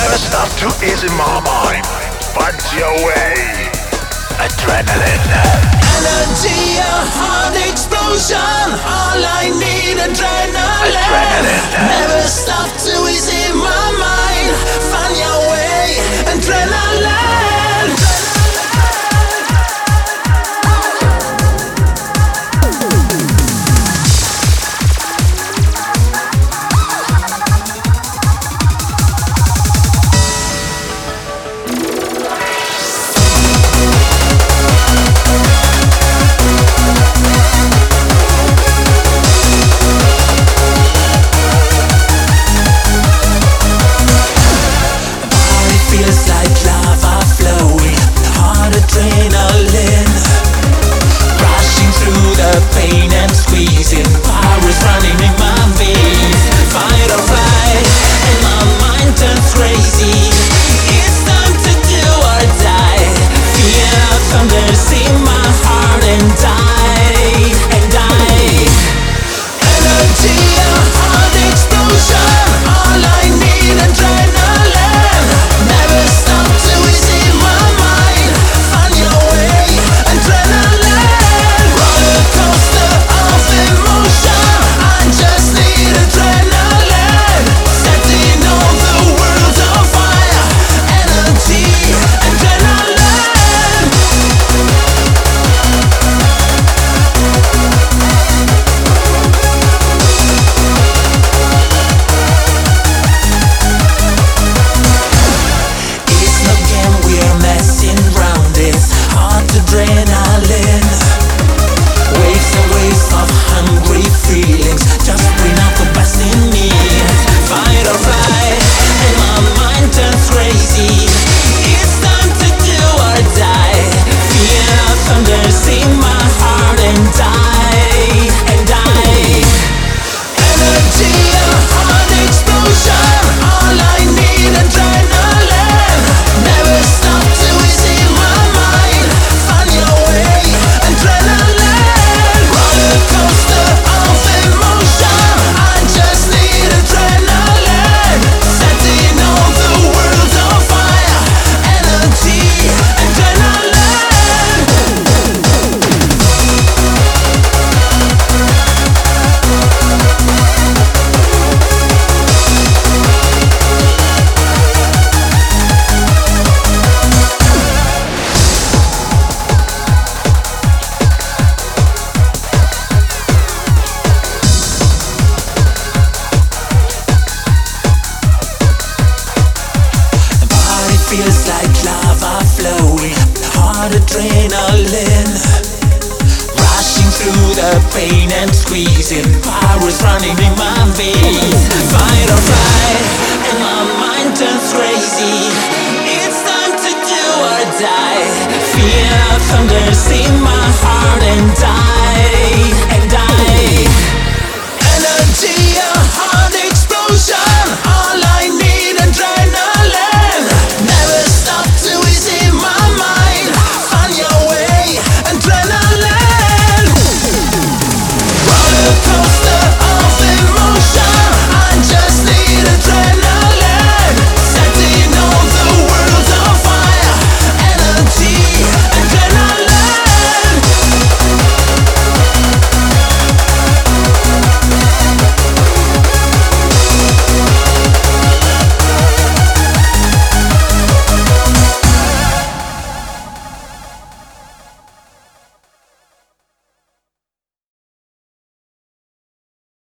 Never stop to ease in my mind. Find your way. Adrenaline. Energy, a heart explosion. All I need, adrenaline. Never stop to ease in my mind. Find your way, adrenaline. Feels like lava flowing, hard adrenaline, rushing through the pain and squeezing, power is running in my veins. Fight or flight, and my mind turns crazy. It's time to do or die. Fear thunders in my heart and die.